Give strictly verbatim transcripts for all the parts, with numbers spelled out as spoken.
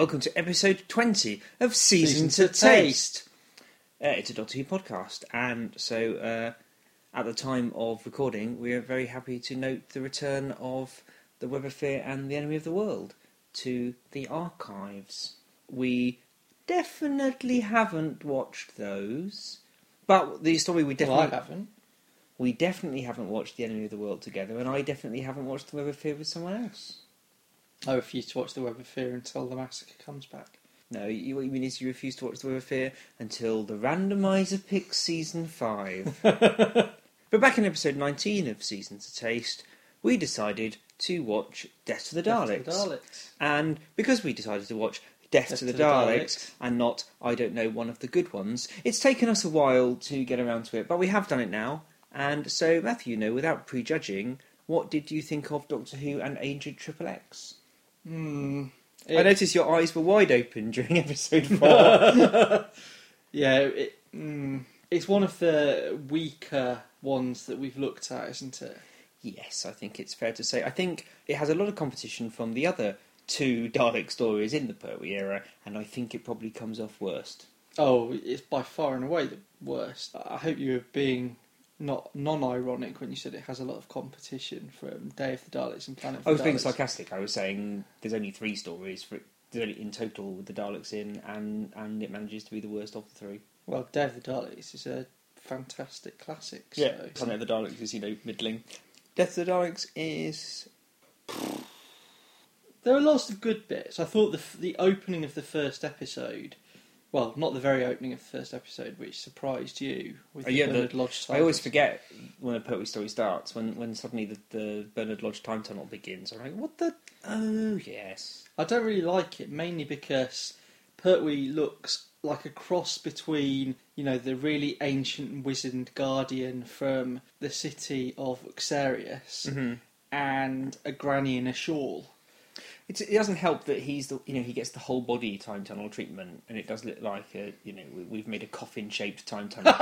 welcome to episode twenty of Season, Season to to Taste. Uh, it's a Doctor Who podcast, and so uh, at the time of recording, we are very happy to note the return of the Web of Fear and the Enemy of the World to the archives. We definitely haven't watched those, but the story we definitely Well, I haven't. We definitely haven't watched the Enemy of the World together, and I definitely haven't watched the Web of Fear with someone else. I refuse to watch The Web of Fear until the massacre comes back. No, you, what you mean is you refuse to watch The Web of Fear until the randomizer picks season five. But back in episode nineteen of Season to Taste, we decided to watch Death to the Death Daleks. to the Daleks. And because we decided to watch Death, Death to, the, to the Daleks, Daleks. and not, I don't know, one of the good ones, it's taken us a while to get around to it, but we have done it now. And so, Matthew, you know, without prejudging, what did you think of Doctor Who and Agent Triple X? Hmm. I noticed your eyes were wide open during episode four. Yeah, it, mm, it's one of the weaker ones that we've looked at, isn't it? Yes, I think it's fair to say. I think it has a lot of competition from the other two Dalek stories in the Pertwee era, and I think it probably comes off worst. Oh, it's by far and away the worst. I hope you were being not non-ironic when you said it has a lot of competition from Day of the Daleks and Planet of the I was Daleks. being sarcastic. I was saying there's only three stories for it, there's only in total with the Daleks in, and, and it manages to be the worst of the three. Well, Day of the Daleks is a fantastic classic. So. Yeah, Planet of the Daleks is, you know, middling. Death of the Daleks is... There are lots of good bits. I thought the the opening of the first episode, well, not the very opening of the first episode, which surprised you with Oh, the yeah, Bernard the- Lodge. I always TARDIS. forget when a Pertwee story starts, when, when suddenly the, the Bernard Lodge time tunnel begins. I'm like, what the... Oh, yes. I don't really like it, mainly because Pertwee looks like a cross between, you know, the really ancient wizened guardian from the city of Xerius Mm-hmm. and a granny in a shawl. It's, it doesn't help that he's the, you know, he gets the whole body time tunnel treatment, and it does look like a, you know, we, we've made a coffin shaped time tunnel.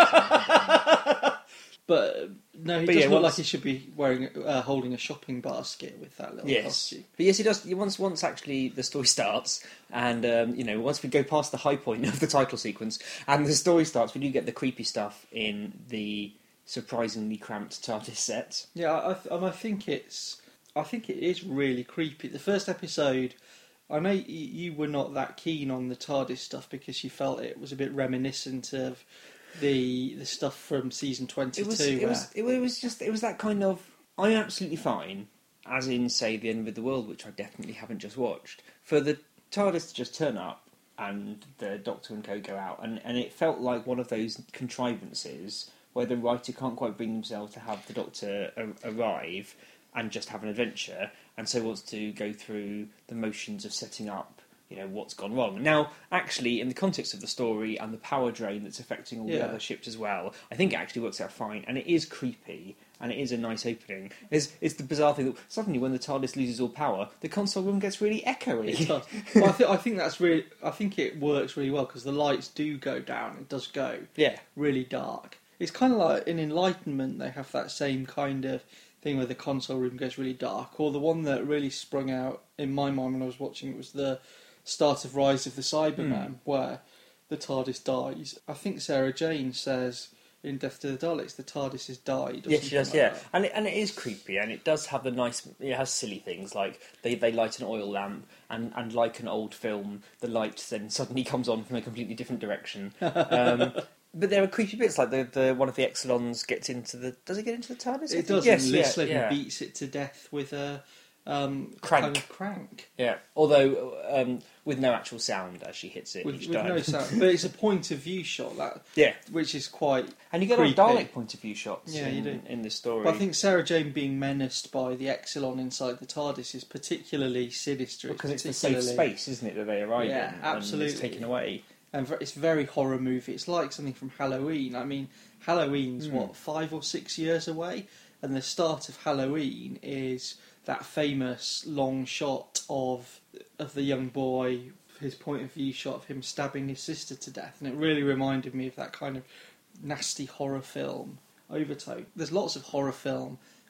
But uh, no, he But does yeah, look once- like he should be wearing, uh, holding a shopping basket with that little Yes, costume. but yes, he does. Once, once actually the story starts, and um, you know, once we go past the high point of the title sequence, and the story starts, we do get the creepy stuff in the surprisingly cramped TARDIS set. Yeah, I, th- and I think it's, I think it is really creepy. The first episode, I know y- you were not that keen on the TARDIS stuff because you felt it was a bit reminiscent of the the stuff from season twenty-two. It was, where, it was, it was just, it was that kind of. I'm absolutely fine, as in say the End of the World, which I definitely haven't just watched, for the TARDIS to just turn up and the Doctor and co go out, and and it felt like one of those contrivances where the writer can't quite bring themselves to have the Doctor a- arrive and just have an adventure, and so wants to go through the motions of setting up, you know, what's gone wrong. Now, actually, in the context of the story and the power drain that's affecting all the Yeah. other ships as well, I think it actually works out fine, and it is creepy, and it is a nice opening. It's, it's the bizarre thing that suddenly when the TARDIS loses all power, the console room gets really echoey. It does. Well, I, th- I think that's really. I think it works really well because the lights do go down. It does go Yeah. really dark. It's kind of like in Enlightenment. They have that same kind of thing where the console room goes really dark. Or the one that really sprung out in my mind when I was watching it was the start of Rise of the Cyberman, Hmm. where the TARDIS dies. I think Sarah Jane says in Death to the Daleks the TARDIS has died. Or Yes, she something does. like Yeah, that. and it, and it is creepy, and it does have the nice. It has silly things like they, they light an oil lamp, and, and like an old film, the light then suddenly comes on from a completely different direction. Um, but there are creepy bits like the, the one of the Exelons gets into the. Does it get into the TARDIS? It does. Yes, and yeah, Liz Slade yeah. beats it to death with a um, Crank. kind of crank. Yeah, although um, with no actual sound as she hits it With, each with time. no sound, but it's a point of view shot that, Yeah, which is quite. and you get all creepy. Dalek point of view shots. Yeah, in, you do. in this story. But I think Sarah Jane being menaced by the Exelon inside the TARDIS is particularly sinister. because it's the safe particularly- space, isn't it, that they arrive Yeah, in, and absolutely. it's taken away. and ver- it's very horror movie. It's like something from Halloween. I mean, Halloween's Mm. what five or six years away, and the start of Halloween is that famous long shot of of the young boy, his point of view shot of him stabbing his sister to death, and it really reminded me of that kind of nasty horror film overtone. There's lots of horror film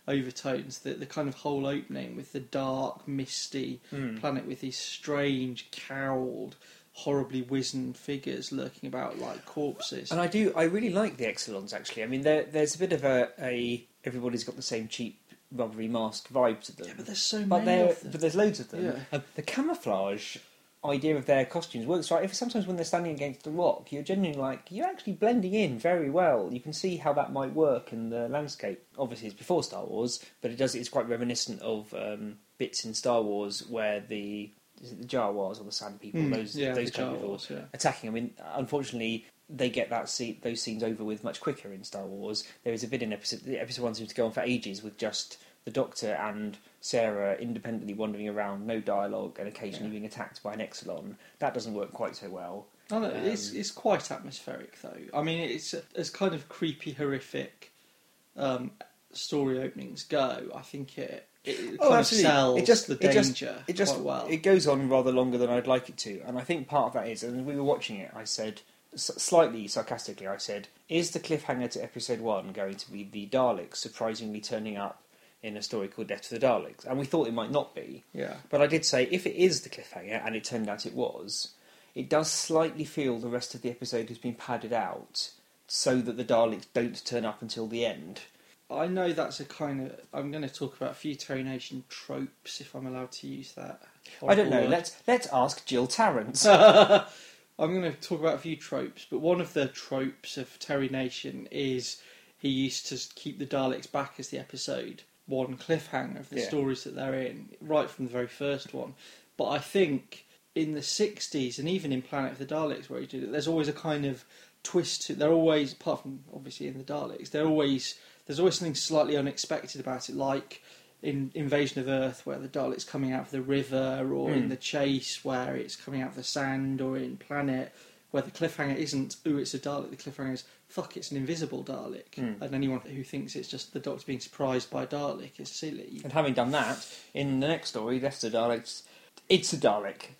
overtones. The the kind of whole opening with the dark, misty Mm. planet with these strange, cowled, horribly wizened figures lurking about like corpses. And I do, I really like the Exelons actually. I mean, there, there's a bit of a, a everybody's got the same cheap rubbery mask vibe to them. Yeah, but there's so but many there, of them. but there's loads of them. Yeah. Uh, the camouflage idea of their costumes works right. If sometimes when they're standing against the rock, you're genuinely like you're actually blending in very well. You can see how that might work in the landscape. Obviously, it's before Star Wars, but it does. It's quite reminiscent of um, bits in Star Wars where the is it the Jawas or the Sand People, Mm, those yeah, those the kind of Jawas, people yeah. attacking. I mean, unfortunately, they get that scene, those scenes over with much quicker in Star Wars. There is a bit in episode the episode one seems to go on for ages with just the Doctor and Sarah independently wandering around, no dialogue, and occasionally Yeah. being attacked by an Exelon. That doesn't work quite so well. I know, Um, it's it's quite atmospheric though. I mean, it's as kind of creepy, horrific um, story openings go. I think it it kind Oh, of absolutely. sells It just- the it just- danger It just quite well. it goes on rather longer than I'd like it to, and I think part of that is, and we were watching it, I said s- slightly sarcastically, I said, "Is the cliffhanger to episode one going to be the Daleks surprisingly turning up in a story called Death to the Daleks?" And we thought it might not be, yeah, but I did say if it is the cliffhanger, and it turned out it was, it does slightly feel the rest of the episode has been padded out so that the Daleks don't turn up until the end. I know that's a kind of. I'm going to talk about a few Terry Nation tropes, if I'm allowed to use that. I don't know. horrible word. Let's let's ask Jill Tarrant. I'm going to talk about a few tropes, but one of the tropes of Terry Nation is he used to keep the Daleks back as the episode one cliffhanger of the Yeah. stories that they're in, right from the very first one. But I think in the sixties, and even in Planet of the Daleks where he did it, there's always a kind of twist to. They're always, apart from obviously in the Daleks, they're always there's always something slightly unexpected about it, like in Invasion of Earth where the Daleks coming out of the river, or Mm. in The Chase where it's coming out of the sand, or in Planet where the cliffhanger isn't, ooh, it's a Dalek, the cliffhanger is, fuck, it's an invisible Dalek. Mm. And anyone who thinks it's just the Doctor being surprised by a Dalek is silly. And having done that, in the next story, Death to the Daleks, it's a Dalek.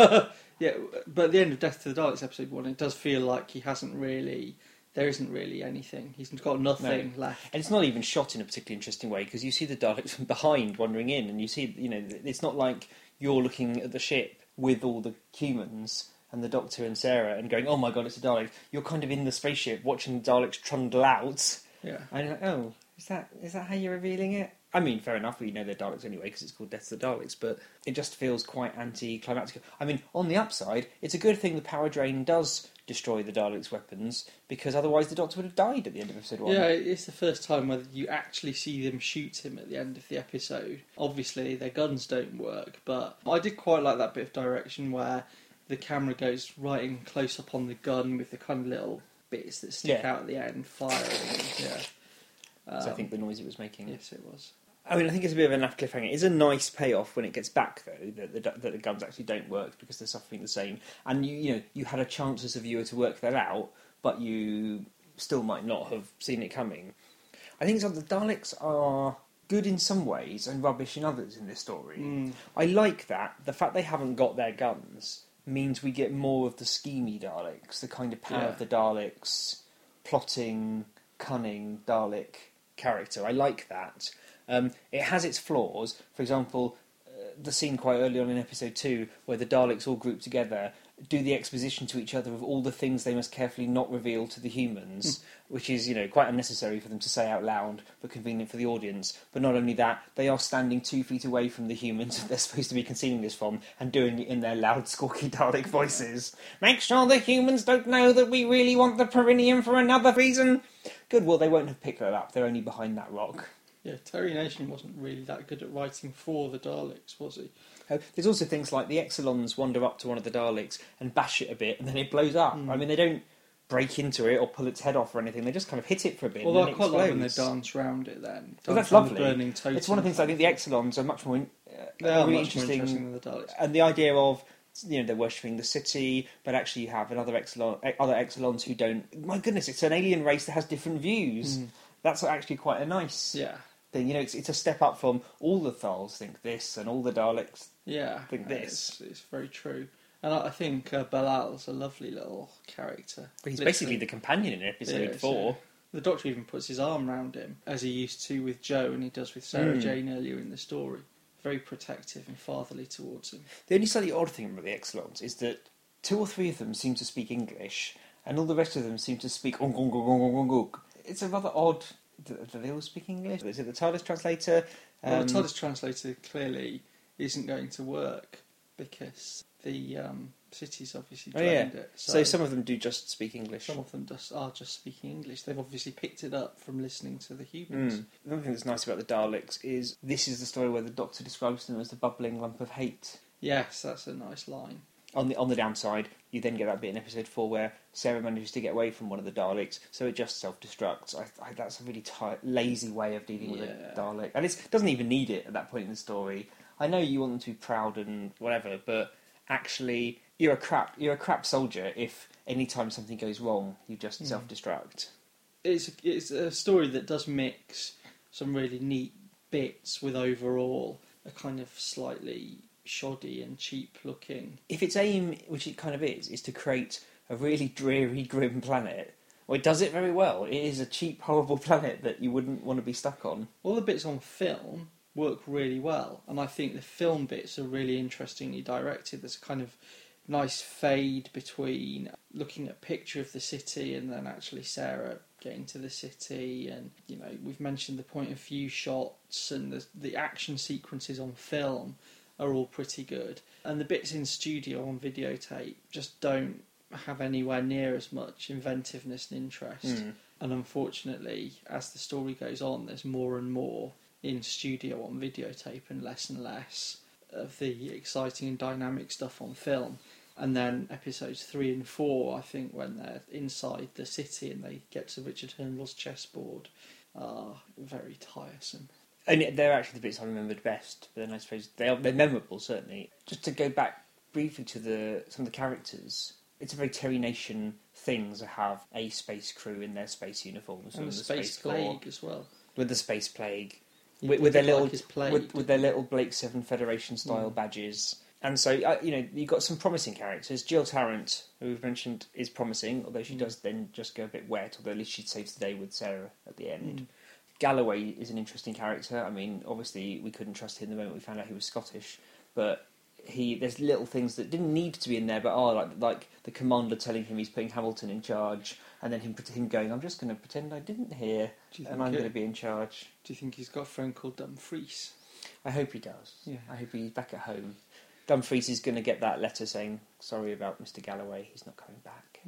Yeah, but at the end of Death to the Daleks episode one, it does feel like he hasn't really, there isn't really anything. He's got nothing left. And it's not even shot in a particularly interesting way, because you see the Daleks from behind wandering in, and you see, you know, it's not like you're looking at the ship with all the humans and the Doctor and Sarah and going, oh my god, it's a Dalek. You're kind of in the spaceship watching the Daleks trundle out, Yeah. and you're like, oh, is that is that how you're revealing it? I mean, fair enough, we know they're Daleks anyway because it's called Death to the Daleks, but it just feels quite anticlimactic. I mean, on the upside, it's a good thing the power drain does destroy the Daleks' weapons, because otherwise the Doctor would have died at the end of episode one. Yeah, it's the first time where you actually see them shoot him at the end of the episode. Obviously, their guns don't work, but I did quite like that bit of direction where the camera goes right in close up on the gun with the kind of little bits that stick Yeah. out at the end, firing. Yeah. Um, So I think the noise it was making. Yes, it was. I mean, I think it's a bit of a naff cliffhanger. It's a nice payoff when it gets back, though, that the, that the guns actually don't work because they're suffering the same. And you, you know, you had a chance as a viewer to work that out, but you still might not have seen it coming. I think some the Daleks are good in some ways and rubbish in others in this story. Mm. I like that. The fact they haven't got their guns means we get more of the schemy Daleks, the kind of power Yeah. of the Daleks, plotting, cunning Dalek character. I like that. Um, it has its flaws. For example, uh, the scene quite early on in episode two where the Daleks all group together do the exposition to each other of all the things they must carefully not reveal to the humans, which is, you know, quite unnecessary for them to say out loud, but convenient for the audience. But not only that, they are standing two feet away from the humans that they're supposed to be concealing this from, and doing it in their loud, squawky Dalek voices. Make sure the humans don't know that we really want the Perinium for another reason. Good, well, they won't have picked that up. They're only behind that rock. Yeah, Terry Nation wasn't really that good at writing for the Daleks, was he? Uh, There's also things like the Exelons wander up to one of the Daleks and bash it a bit, and then it blows up. Mm. I mean, they don't break into it or pull its head off or anything. They just kind of hit it for a bit. Although and I then quite it like when they explodes. dance round it then. Well, Dance that's round the lovely. burning totem. It's one of the things I think the Exelons are much more uh, They are really much more interesting than the Daleks. and the idea of, you know, they're worshipping the city, but actually you have another Exelon, eh, other Exelons who don't. My goodness, it's an alien race that has different views. Mm. That's actually quite a nice Yeah. thing. You know, it's it's a step up from all the Thals think this and all the Daleks. Yeah, think uh, this. It's, it's very true, and I, I think uh, Balal's a lovely little character. But he's Literally. basically the companion in episode He is, four. The Doctor even puts his arm round him, as he used to with Joe and he does with Sarah Mm. Jane earlier in the story. Very protective and fatherly towards him. The only slightly odd thing about the Exelons is that two or three of them seem to speak English, and all the rest of them seem to speak ong ong ong ong ong ong. It's a rather odd. Do do they all speak English? Is it the TARDIS translator? Well, Um, the TARDIS translator clearly isn't going to work because the um, city's obviously Oh, yeah. drained it. So some of them do just speak English. Some of them just are just speaking English. They've obviously picked it up from listening to the humans. Mm. Another thing that's nice about the Daleks is this is the story where the Doctor describes them as the bubbling lump of hate. Yes, that's a nice line. On the on the downside, you then get that bit in episode four where Sarah manages to get away from one of the Daleks, so it just self-destructs. I, I, that's a really tight, lazy way of dealing with Yeah. a Dalek, and it's, it doesn't even need it at that point in the story. I know you want them to be proud and whatever, but actually, you're a crap you're a crap soldier if any time something goes wrong, you just Mm. self-destruct. It's a, it's a story that does mix some really neat bits with overall a kind of slightly shoddy and cheap looking. If its aim, which it kind of is, is to create a really dreary, grim planet, well, it does it very well. It is a cheap, horrible planet that you wouldn't want to be stuck on. All the bits on film work really well, and I think the film bits are really interestingly directed. There's a kind of nice fade between looking at a picture of the city and then actually Sarah getting to the city, and you know, we've mentioned the point of view shots and the the action sequences on film are all pretty good, and the bits in studio on videotape just don't have anywhere near as much inventiveness and interest. Mm. And unfortunately, as the story goes on, there's more and more in studio on videotape and less and less of the exciting and dynamic stuff on film. And then episodes three and four, I think, when they're inside the city and they get to Richard Hurnell's chessboard, are very tiresome. And they're actually the bits I remembered best, but then I suppose they are, they're memorable, certainly. Just to go back briefly to the some of the characters, it's a very Terry Nation thing to have a space crew in their space uniforms. And the with Space Corps, Plague as well. with the Space Plague. You With, with their think of little, like his plague, with, with their little Blake Seven Federation style Mm. badges, and so uh, you know you've got some promising characters. Jill Tarrant, who we've mentioned, is promising, although she Mm. does then just go a bit wet. Although at least she saves the day with Sarah at the end. Mm. Galloway is an interesting character. I mean, obviously we couldn't trust him the moment we found out he was Scottish, but he there's little things that didn't need to be in there, but are like like the commander telling him he's putting Hamilton in charge, and then him him going, "I'm just going to pretend I didn't hear, Do you and think I'm it- going to be in charge." Do you think he's got a friend called Dumfries? I hope he does. Yeah. I hope he's back at home. Dumfries is going to get that letter saying, "Sorry about Mister Galloway, he's not coming back."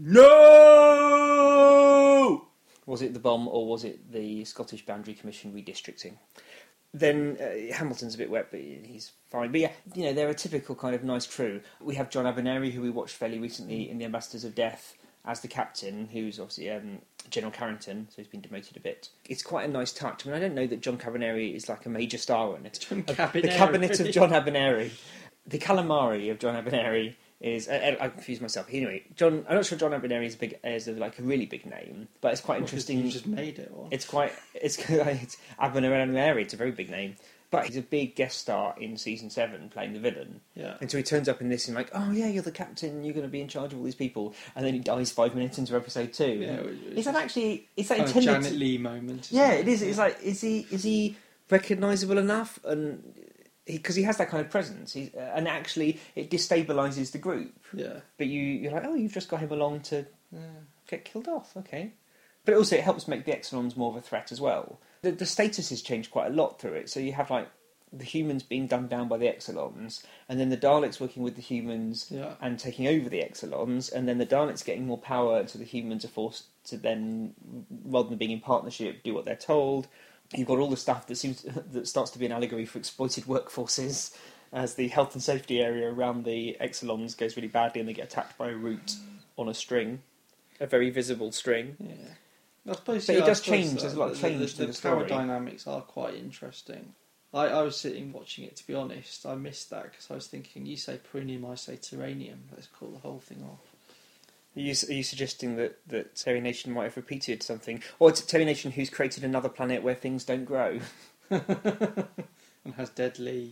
No! Was it the bomb, or was it the Scottish Boundary Commission redistricting? Then uh, Hamilton's a bit wet, but he's fine. But yeah, you know, they're a typical kind of nice crew. We have John Abernethy, who we watched fairly recently in The Ambassadors of Death, as the captain, who's obviously um, General Carrington, so he's been demoted a bit. It's quite a nice touch. I mean, I don't know that John Abernethy is like a major star in it. John Uh, Cabineri. The cabinet of John Abernethy. The calamari of John Abernethy is... I, I confuse myself. Anyway, John. I'm not sure John Abernethy is, a big, is a, like a really big name, but it's quite Well, 'cause interesting. You just made it. Or? It's quite... It's, it's Abernethy. It's a very big name. But he's a big guest star in season seven, playing the villain. Yeah. And so he turns up in this and like, oh yeah, you're the captain, you're going to be in charge of all these people. And then he dies five minutes into episode two. Yeah, it was- it was is that just actually... Is that kind of intended... Janet to- Leigh moment. isn't Yeah, it is. It's like, is he is he recognisable enough? And because he, he has that kind of presence, he's, uh, and actually it destabilises the group. Yeah. But you you're like, oh, you've just got him along to Yeah. get killed off. Okay, but also it helps make the Exelons more of a threat as well. The, the status has changed quite a lot through it. So you have like the humans being dumbed down by the Exelons, and then the Daleks working with the humans Yeah. and taking over the Exelons, and then the Daleks getting more power, so the humans are forced to then, rather than being in partnership, do what they're told. You've got all the stuff that seems that starts to be an allegory for exploited workforces, as the health and safety area around the Exelons goes really badly, and they get attacked by a root on a string, a very visible string. Yeah. I suppose, But yeah, it does I suppose change, there's a lot of the- change the, to the, the power story. dynamics are quite interesting. I, I was sitting watching it, to be honest. I missed that because I was thinking, you say perineum, I say terranium. Let's call the whole thing off. Are you, are you suggesting that, that Terry Nation might have repeated something? Or it's Terry Nation who's created another planet where things don't grow? And has deadly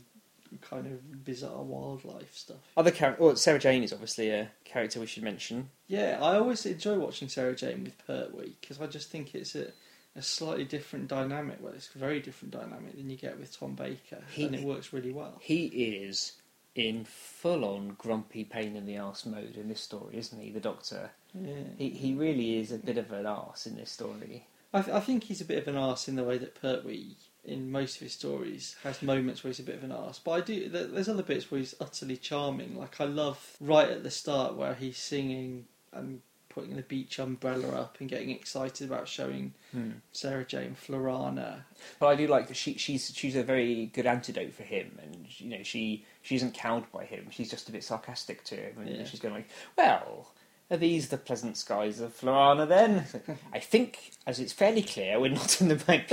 kind of bizarre wildlife stuff. Other characters. Well, Sarah Jane is obviously a character we should mention. Yeah, I always enjoy watching Sarah Jane with Pertwee because I just think it's a, a slightly different dynamic. Well, it's a very different dynamic than you get with Tom Baker, He, and it works really well. He is in full-on grumpy pain in the arse mode in this story, isn't he? The Doctor. Yeah. He he really is a bit of an arse in this story. I, th- I think he's a bit of an arse in the way that Pertwee, in most of his stories, has moments where he's a bit of an arse. But I do. There's other bits where he's utterly charming. Like I love right at the start where he's singing and putting the beach umbrella up and getting excited about showing Hmm. Sarah Jane Florana. But I do like that she she's she's a very good antidote for him, and you know she she isn't cowed by him. She's just a bit sarcastic to him, and Yeah. she's going like, "Well, are these the pleasant skies of Florana then?" I think, as it's fairly clear, we're not in the right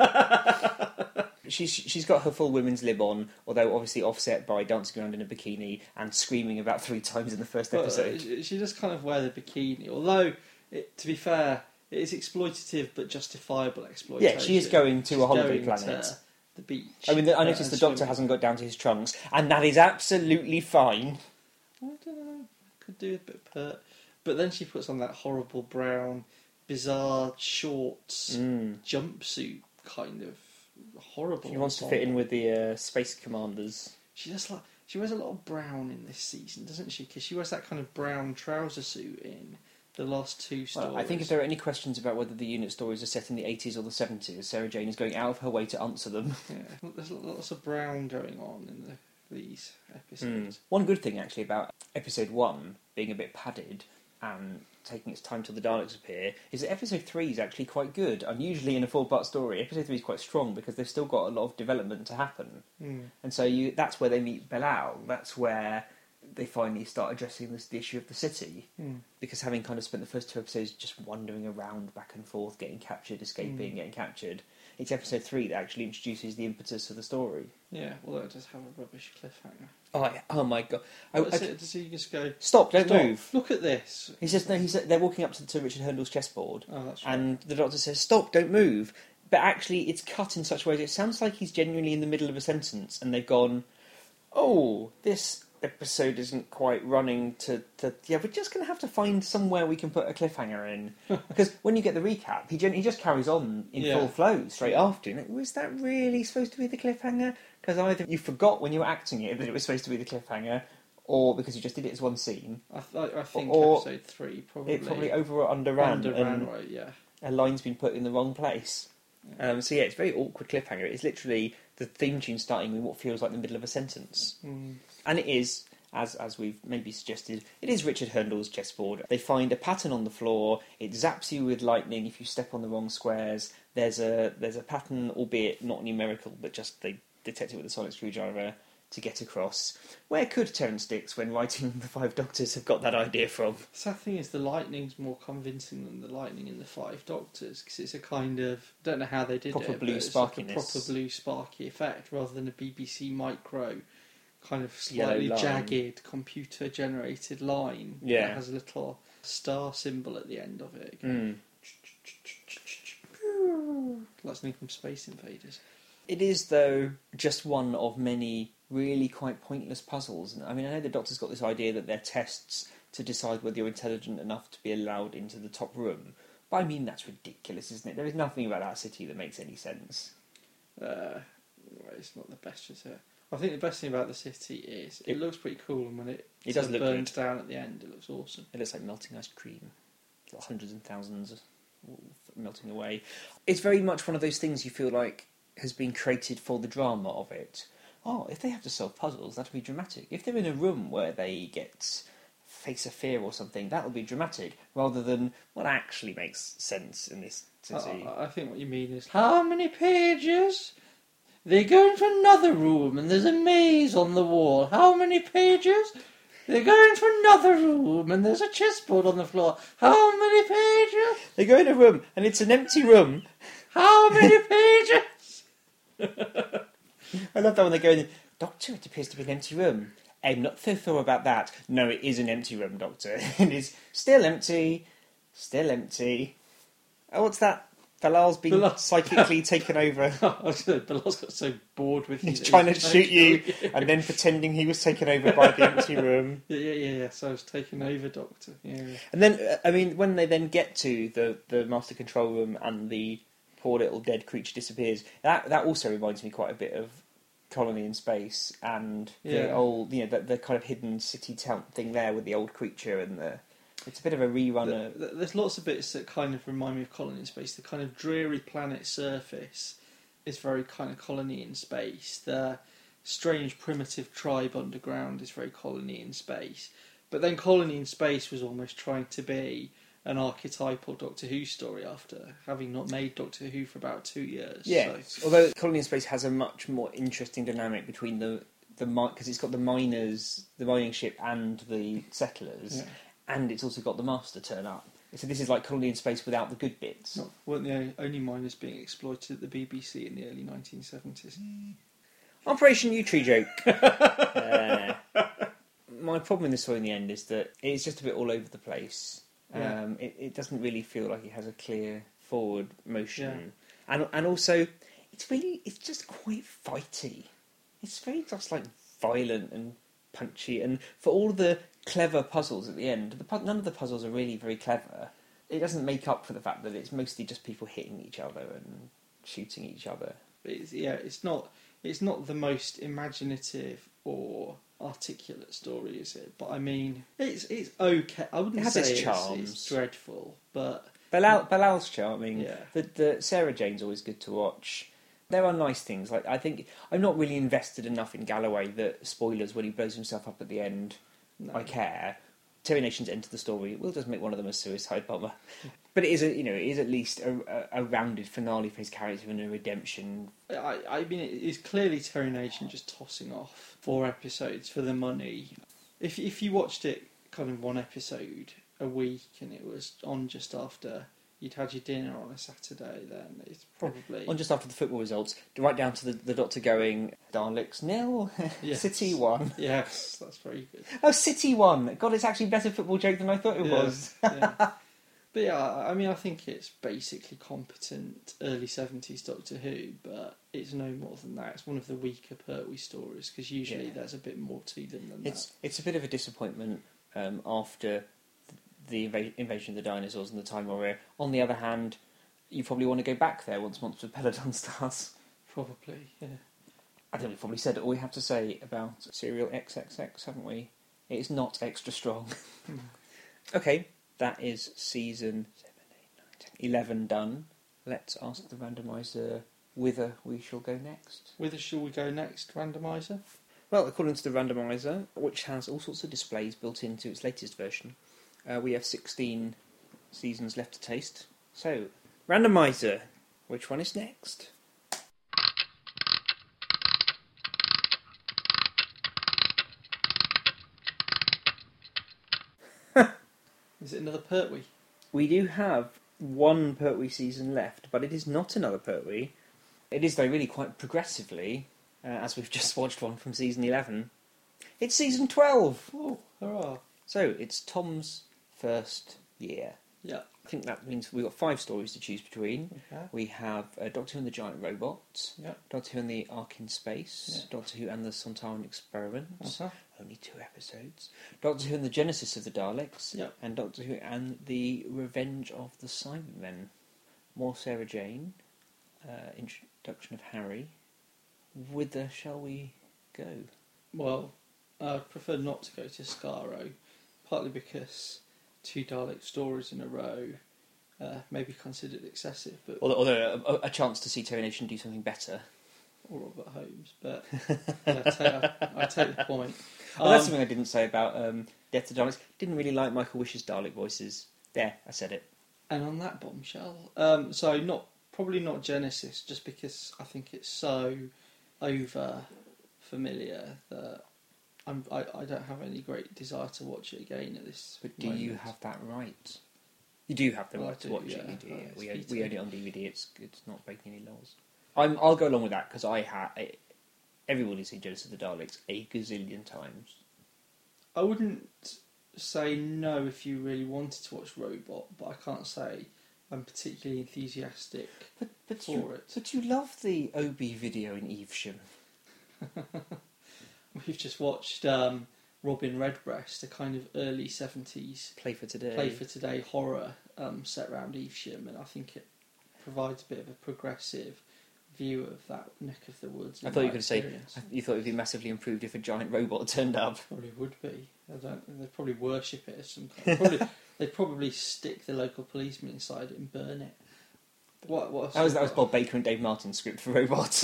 place. She's she's got her full women's lib on, although obviously offset by dancing around in a bikini and screaming about three times in the first But, uh, episode. she she does kind of wear the bikini, although, it, to be fair, it is exploitative but justifiable exploitation. Yeah, she is going to She's a holiday going planet. to the beach. I mean, I uh, noticed and the Doctor swimming. hasn't got down to his trunks, and that is absolutely fine. I don't know. Could do a bit of pert. But then she puts on that horrible brown, bizarre shorts Mm. jumpsuit kind of horrible. She wants to fit in with the uh, Space Commanders. She does like she wears a lot of brown in this season, doesn't she? Because she wears that kind of brown trouser suit in the last two stories. Well, I think if there are any questions about whether the unit stories are set in the eighties or the seventies, Sarah Jane is going out of her way to answer them. Yeah, there's lots of brown going on in the, these episodes. Mm. One good thing, actually, about episode one being a bit padded and taking its time till the Daleks appear, is that episode three is actually quite good. Unusually in a four-part story, episode three is quite strong because they've still got a lot of development to happen. Mm. And so you that's where they meet Belal. That's where they finally start addressing this, the issue of the city. Mm. Because having kind of spent the first two episodes just wandering around back and forth, getting captured, escaping, Mm. getting captured, it's episode three that actually introduces the impetus of the story. Yeah, although it does have a rubbish cliffhanger. Oh, I, oh my god! I, What is I- it? Does he just go? stop! Don't "Stop, move! Look at this. He says no. He's they're walking up to, to Richard Hurndall's chessboard, Oh, that's right. and the Doctor says, "Stop! Don't move!" But actually, it's cut in such a way that it sounds like he's genuinely in the middle of a sentence, and they've gone, "Oh, this episode isn't quite running to, to yeah, we're just going to have to find somewhere we can put a cliffhanger in." Because when you get the recap, he, gen- he just carries on in Yeah. full flow straight after. You're like, was that really supposed to be the cliffhanger? Because either you forgot when you were acting it that it was supposed to be the cliffhanger, or because you just did it as one scene. I, th- I think Or- episode three probably. It probably over or underran, underran, and right? Yeah. a line's been put in the wrong place. Yeah. Um, so yeah, it's a very awkward cliffhanger. It's literally the theme tune starting with what feels like the middle of a sentence. Mm. And it is, as as we've maybe suggested, it is Richard Hurndall's chessboard. They find a pattern on the floor. It zaps you with lightning if you step on the wrong squares. There's a there's a pattern, albeit not numerical, but just they detect it with a sonic screwdriver to get across. Where could Terence Dicks, when writing The Five Doctors, have got that idea from? The sad thing is the lightning's more convincing than the lightning in the Five Doctors because it's a kind of don't know how they did Proper it, blue but it's like a sparkiness. proper blue sparky effect rather than a B B C micro kind of Yellow slightly line. jagged computer generated line Yeah. that has a little star symbol at the end of it. Mm. Like something from Space Invaders. It is, though, just one of many really quite pointless puzzles. And I mean, I know the Doctor's got this idea that they're tests to decide whether you're intelligent enough to be allowed into the top room. But I mean, that's ridiculous, isn't it? There is nothing about that city that makes any sense. Uh, well, it's not the best, is it? I think the best thing about the city is it, It- looks pretty cool, and when it, It sort does of look burns good. down at the end, it looks awesome. It looks like melting ice cream. Got hundreds and thousands melting away. It's very much one of those things you feel like has been created for the drama of it. Oh, if they have to solve puzzles, that'll be dramatic. If they're in a room where they get face a fear or something, that'll be dramatic, rather than what actually makes sense in this city. I, I think what you mean is how many pages? They go into another room and there's a maze on the wall. How many pages? They go into another room and there's a chessboard on the floor. How many pages? They go in a room and it's an empty room. How many pages? I love that when they go in. Doctor, it appears to be an empty room. I'm not so sure about that. No, it is an empty room, Doctor. It is still empty. Still empty. Oh, what's that? Bilal's been Bilal- psychically taken over. I was gonna- Bilal's got so bored with you. He's that trying to he's shoot you, taken- and then pretending he was taken over by the empty room. Yeah, yeah, yeah, yeah. So I was taking over, Doctor. Yeah. And then, uh, I mean, when they then get to the, the master control room and the poor little dead creature disappears, that that also reminds me quite a bit of Colony in Space and the Yeah. old, you know, the, the kind of hidden city town thing there with the old creature and the. It's a bit of a rerun The- of. the- There's lots of bits that kind of remind me of Colony in Space. The kind of dreary planet surface is very kind of Colony in Space. The strange primitive tribe underground is very Colony in Space. But then Colony in Space was almost trying to be an archetypal Doctor Who story after having not made Doctor Who for about two years. Yes, So. although Colony in Space has a much more interesting dynamic between the the because it's got the miners, the mining ship, and the settlers, Yeah. and it's also got the master turn up. So this is like Colony in Space without the good bits. Not, weren't the only miners being exploited at the B B C in the early nineteen seventies. Operation U Tree joke. uh, my problem with the story in the end is that it's just a bit all over the place. Yeah. Um, it, it doesn't really feel like it has a clear forward motion, Yeah. and and also it's really it's just quite fighty. It's very just like violent and punchy, and for all the clever puzzles at the end, the, pu- none of the puzzles are really very clever. It doesn't make up for the fact that it's mostly just people hitting each other and shooting each other. It's, yeah, it's not it's not the most imaginative or articulate story, is it? But I mean, it's it's okay. I wouldn't It has say its it's, charms. it's dreadful, but Bilal, Bilal's charming. Yeah. The, the Sarah Jane's always good to watch. There are nice things. Like I think I'm not really invested enough in Galloway that spoilers when he blows himself up at the end. no. I care. Terry Nations enter the story. We'll just make one of them a suicide bomber. But it is a you know it is at least a, a, a rounded finale for his character and a redemption. I, I mean, it is clearly Terry Nation just tossing off four episodes for the money. If if you watched it kind of one episode a week and it was on just after you'd had your dinner on a Saturday, then it's probably On just after the football results, right down to the, the doctor going Daleks nil, Yes. City one. Yes, that's very good. Oh, City one. God, it's actually a better football joke than I thought it Yeah, was. yeah. But yeah, I mean, I think it's basically competent early seventies Doctor Who, but it's no more than that. It's one of the weaker Pertwee stories, because usually Yeah. there's a bit more to them than It's it's a bit of a disappointment um, after the inva- invasion of the dinosaurs and the Time War era. On the other hand, you probably want to go back there once Monster Peloton starts. that. Probably, yeah. I think we've probably said all we have to say about Serial X X X, haven't we? It is not extra strong. Mm. Okay, that is season seven, eight, nine, ten, eleven done. Let's ask the randomiser whither we shall go next. Whither shall we go next, randomiser? Well, according to the randomiser, which has all sorts of displays built into its latest version, uh, we have sixteen seasons left to taste. So, randomiser, which one is next? Is it another Pertwee? We do have one Pertwee season left, but it is not another Pertwee. It is, though, really quite progressively, uh, as we've just watched one from season eleven. It's season twelve! Oh, hurrah. So, it's Tom's first year. Yeah. I think that means we've got five stories to choose between. Okay. We have uh, Doctor Who and the Giant Robot, Yeah. Doctor Who and the Ark in Space, Yeah. Doctor Who and the Sontaran Experiment, Uh-huh. only two episodes, Doctor Who and the Genesis of the Daleks, Yeah. and Doctor Who and the Revenge of the Cybermen. More Sarah Jane, uh, introduction of Harry. Whither shall we go? Well, I'd prefer not to go to Skaro, partly because two Dalek stories in a row uh, may be considered excessive, but Although, although a, a chance to see Terry Nation do something better. or Robert Holmes. But yeah, I, take, I, I take the point. Well, that's Um, something I didn't say about um, Death to Daleks. Didn't really like Michael Wish's Dalek voices. There, I said it. And on that bombshell, um, so not probably not Genesis, just because I think it's so over familiar that I'm, I I don't have any great desire to watch it again at this. But do moment. you have that right? You do have the Well, I right to do, watch yeah. it. You do. Oh, Yeah. it's We, own, Peter. we own it on D V D. It's it's not breaking any laws. I'm, I'll go along with that because I have. Everybody's seen Genesis of the Daleks a gazillion times. I wouldn't say no if you really wanted to watch Robot, but I can't say I'm particularly enthusiastic But, but, for you, it. but you love the Obi video in Evesham. We've just watched um, Robin Redbreast, a kind of early seventies Play for today. play for today horror um, set around Evesham, and I think it provides a bit of a progressive view of that neck of the woods. I thought you were going to say, you thought it would be massively improved if a giant robot turned up. Probably would be. I don't. They'd probably worship it as some kind. Probably, they'd probably stick the local policeman inside it and burn it. What? What? That was that was Bob Baker and Dave Martin's script for robots.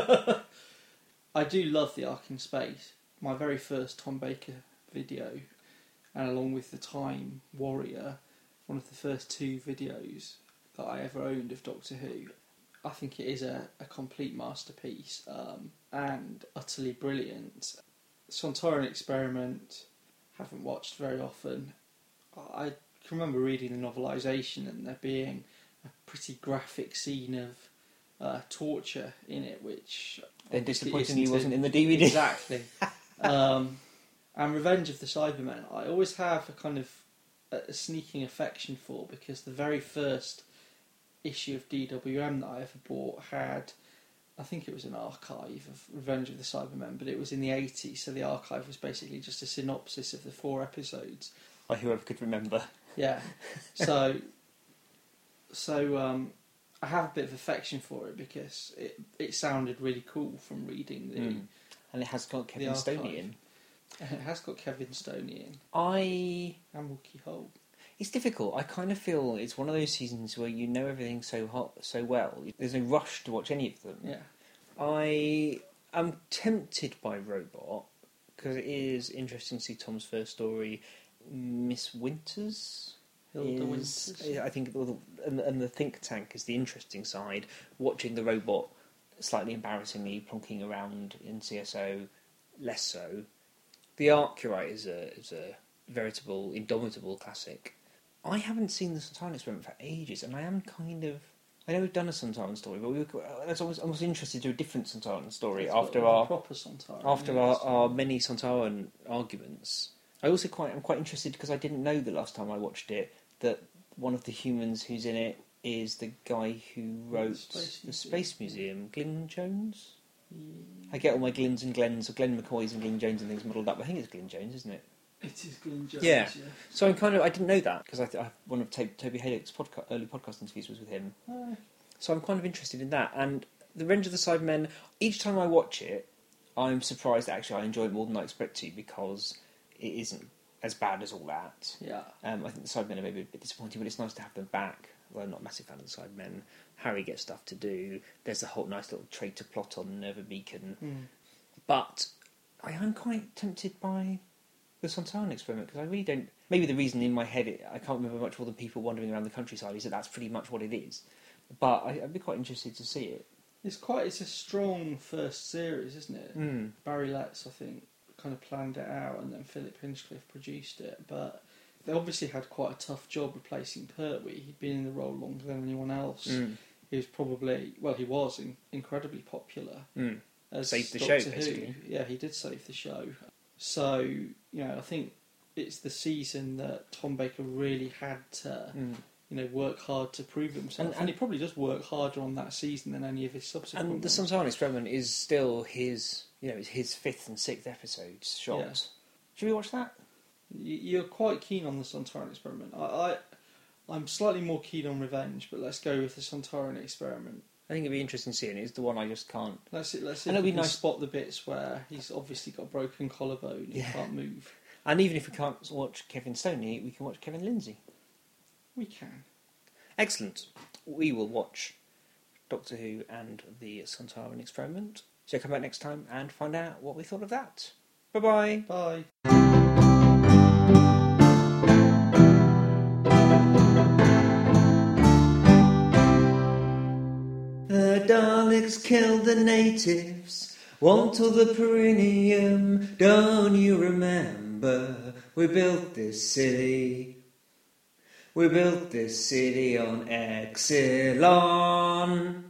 I do love the Ark in Space. My very first Tom Baker video, and along with the Time Warrior, one of the first two videos that I ever owned of Doctor Who. I think it is a, a complete masterpiece um, and utterly brilliant. Sontaran Experiment, haven't watched very often. I can remember reading the novelisation and there being a pretty graphic scene of uh, torture in it, which Then obviously disappointingly isn't wasn't a- in the D V D. Exactly. um, and Revenge of the Cybermen, I always have a kind of a, a sneaking affection for, because the very first issue of D W M that I ever bought had, I think it was an archive of Revenge of the Cybermen, but it was in the eighties, so the archive was basically just a synopsis of the four episodes. By whoever could remember. Yeah. So, so um, I have a bit of affection for it because it it sounded really cool from reading the. Mm. And it has got Kevin The Stoney archive. in. It has got Kevin Stoney in I. and Wookie Holt. It's difficult. I kind of feel it's one of those seasons where you know everything so hot, so well. There's no rush to watch any of them. Yeah. I am tempted by Robot because it is interesting to see Tom's first story. Miss Winters Hilda is, Winters. I think, all the- and, and the think tank is the interesting side. Watching the robot slightly embarrassingly plonking around in C S O, less so. The Arcurite is a is a veritable, indomitable classic. I haven't seen the Sontaran Experiment for ages, and I am kind of. I know we've done a Sontaran story, but we were, I was almost, almost interested to do a different Sontaran story It's after got a our proper Sontaran, after yeah, our, it's- our many Sontaran arguments. I also quite I'm quite interested because I didn't know the last time I watched it that one of the humans who's in it is the guy who wrote Space the Museum. Space Museum, Glyn Jones. Yeah. I get all my Glyns and Glens, or Glenn McCoys and Glyn Jones and things muddled up. I think it's Glyn Jones, isn't it? It is Glyn Jones. Yeah. Yeah. So I'm kind of I didn't know that because I, I one of to- Toby Haydock's podca- early podcast interviews was with him. Uh, So I'm kind of interested in that. And The Revenge of the Cybermen, each time I watch it, I'm surprised that actually I enjoy it more than I expect to because it isn't as bad as all that. yeah. Um, I think the Cybermen are maybe a bit disappointing, but it's nice to have them back. Well, I'm not a massive fan of the Cybermen. Harry gets stuff to do. There's a whole nice little traitor plot on Nerva Beacon. Mm. But I am quite tempted by the Sontaran Experiment because I really don't. Maybe the reason in my head it, I can't remember much more than people wandering around the countryside is that that's pretty much what it is. But I, I'd be quite interested to see it. It's quite. It's a strong first series, isn't it? Mm. Barry Letts, I think, kind of planned it out, and then Philip Hinchcliffe produced it. But they obviously had quite a tough job replacing Pertwee. He'd been in the role longer than anyone else. Mm. He was probably well. He was in, incredibly popular. Mm. As Saved the Doctor show, Who. basically. Yeah, he did save the show. So, you know, I think it's the season that Tom Baker really had to, Mm. you know, work hard to prove himself. And- And, and- he probably does work harder on that season than any of his subsequent And the ones. Sontaran Experiment is still his, you know, it's his fifth and sixth episodes shot. Yeah. Should we watch that? Y- You're quite keen on the Sontaran Experiment. I, I, I'm slightly more keen on Revenge, but let's go with the Sontaran Experiment. I think it'd be interesting to see it. It's the one I just can't. Let's see, let's see And if it'll we be can nice- spot the bits where he's obviously got a broken collarbone and Yeah. he can't move. And even if we can't watch Kevin Stoney, we can watch Kevin Lindsay. We can. Excellent. We will watch Doctor Who and the Sontaran Experiment. So come back next time and find out what we thought of that. Bye bye. Bye. The Daleks killed the natives, one to the perineum. Don't you remember? We built this city. We built this city on Exilon.